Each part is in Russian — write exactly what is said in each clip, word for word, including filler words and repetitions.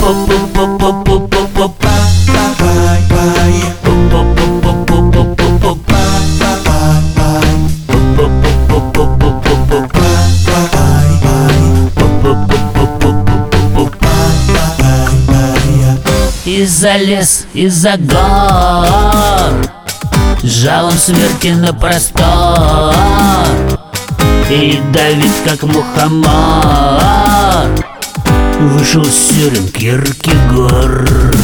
Из-за лес, из-за гор, жалом смерти на простор, и давит, как мухомор. Вышел с серым Киркегор.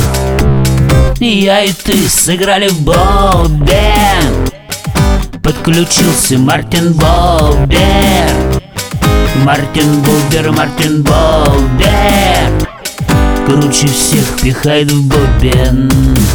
Я и ты сыграли в бобен. Подключился Мартин Болбер. Мартин Болбер, Мартин Болбер круче всех пихает в бобен.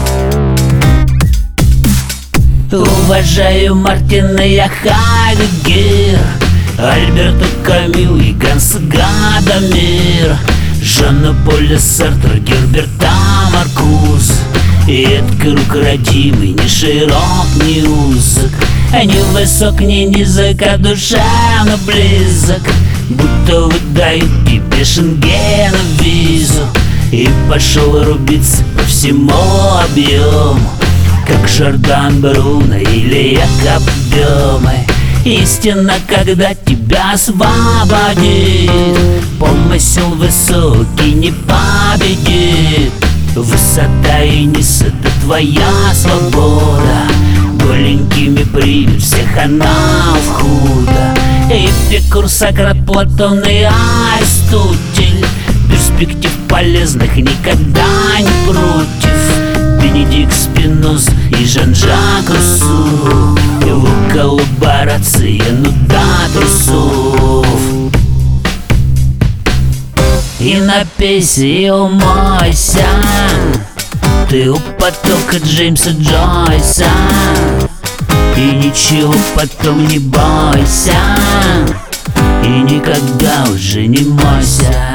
Уважаю Мартина я Хайдеггер, Альберта Камю и Ганса Гадамир, Жана Поля Сартра, Герберта Маркуз. И этот круг родимый, ни широк, ни узок, ни высок, ни низок, а душевно близок. Будто выдают тебе Шенгена визу. И пошел рубиться по всему объему, как Жордан Бруно или Якоб Бёме. Истина, когда тебя освободит, помысел высокий не победит. Высота и низ — это твоя свобода. Голенькими примет всех Анафхуда. Эпикур, Сократ, Платон и Аристотель перспектив полезных никогда не против. Бенедикт Спиноза и Жан-Жак Руссо, его коллаборация, ну да, трусов. И напейся, и умойся, ты у потока Джеймса Джойса. И ничего потом не бойся, и никогда уже не мойся.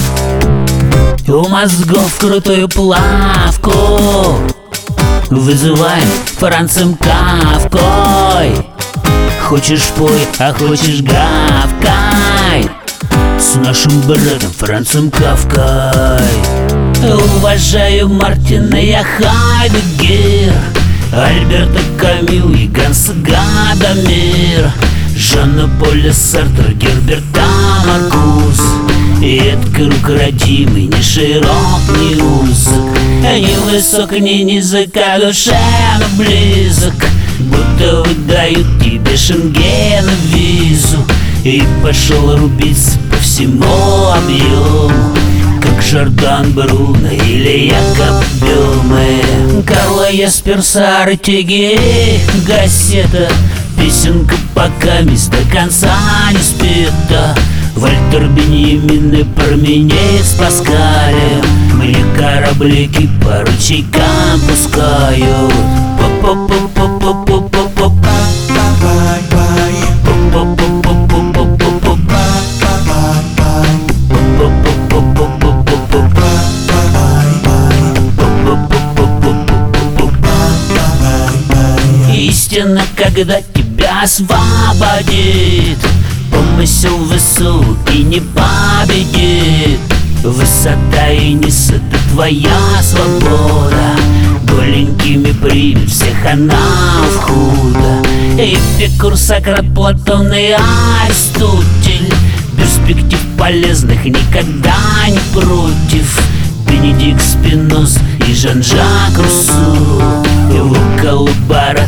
У мозгов крутую плавку вызываем Францем Кафкой. Хочешь пой, а хочешь гавкай с нашим братом Францем Кафкой. Уважаю Мартина я Хайдеггер, Альберта Камю и Ганса Гадамир, Жана Поля Сартра, Герберта Маркуз. И этот круг родимый, ни широк, ни узок, ни высок, ни низок, а душевно близок. Будто выдают тебе Шенгена визу. И пошел рубиться по всему объему, как Жордан Бруно или Якоб Бёме. Карла Ясперса, Артеги, Гассета, песенка пока мест до конца не спета. Вальтер Беньямин и Парменид Паскалем мне кораблики по ручейкам пускают. Истина, когда тебя освободит, помысел высокий не победит. Высота и низ — это твоя свобода. Голенькими примет всех Анафхуда. Эпикур, Сократ, Платон и Аристотель перспектив полезных никогда не против. Бенедикт Спиноза и Жан-Жак Руссо, его коллаборация